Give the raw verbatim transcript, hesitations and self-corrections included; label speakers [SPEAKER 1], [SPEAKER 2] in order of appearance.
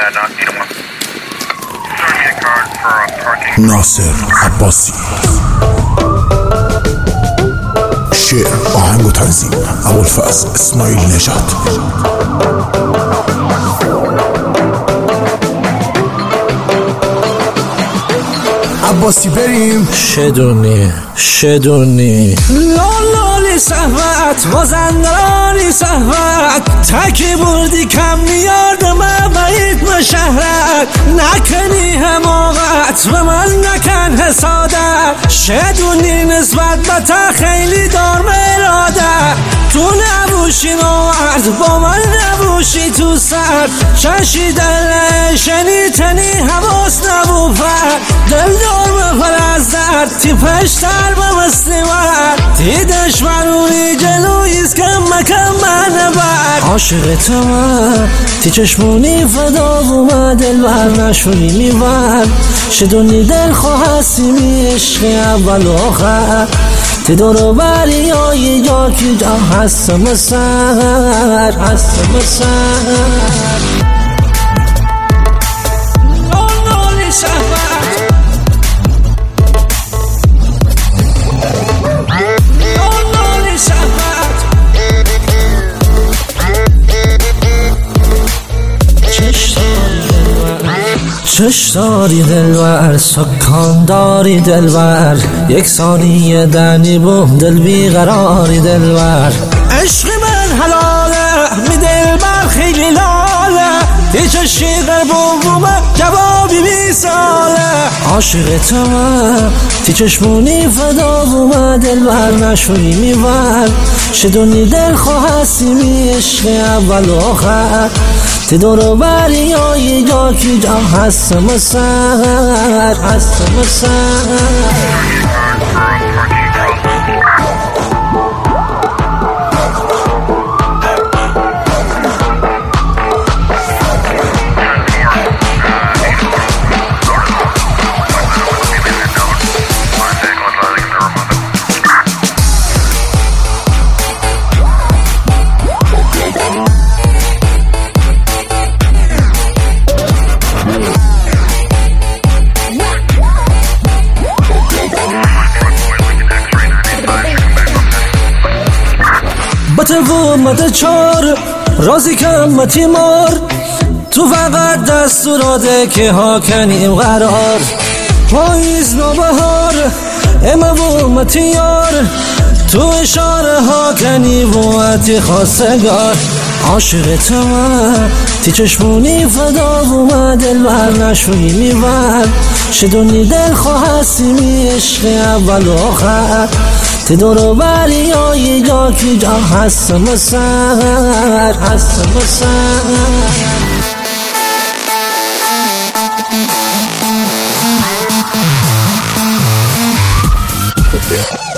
[SPEAKER 1] ناصر عباسی. شعر، آهنگ و تنظیم ابوالفضل اسماعیل نژاد. عباسی بریم.
[SPEAKER 2] شدونی شدونی لالالی صحبت مازندرانی صحبت تکی بردی کم میارد من باید مشهرت نکنی حماقت به من نکن حسادت شدونی نسبت به تا خیلی دار مراده تو نبوشی نوارد با من نبوشی تو سر چشی دل شنیتنی حواس نبو فرد دل دار بفر از درد تی پشتر بمستی من تی دشمنونی جلویست کم مکم من نبرد عاشق تو من تی چشمونی فدا بومد دل بر نشونی میبر شدونی دل خواهستی می عشق اول و آخر تی دورو بری های جا کی جا هستم سر هستم سر نونولی شهبت نونولی شهبت چش داری دلبر سکان داری دلبر یک ثانیه دنی بوم دل بیقراری دلبر عشق من حلاله می دلبر خیلی لاله تی چشی قربون بومه جوابی بی ساله عاشق تو من تی چشمونی فدا بومه دلبر نشونی میبر شدونی دل خواهستی می عشق اول و آخر تی دورو بری های جا کی جا هستم سر هستم سر بطه مده چار رازی کم تیمار تو فقط دستوراده که ها کنیم قرار پاییز نوبهار اما و متیار تو اشاره ها کنی وعتی خواستگار عاشق تو من تی چشمونی فدا بومه دل بر نشونی میبر شدونی دل خواهستی می عشق اول و آخر تی دورو بری های جا کی جا هستم سر هستم سر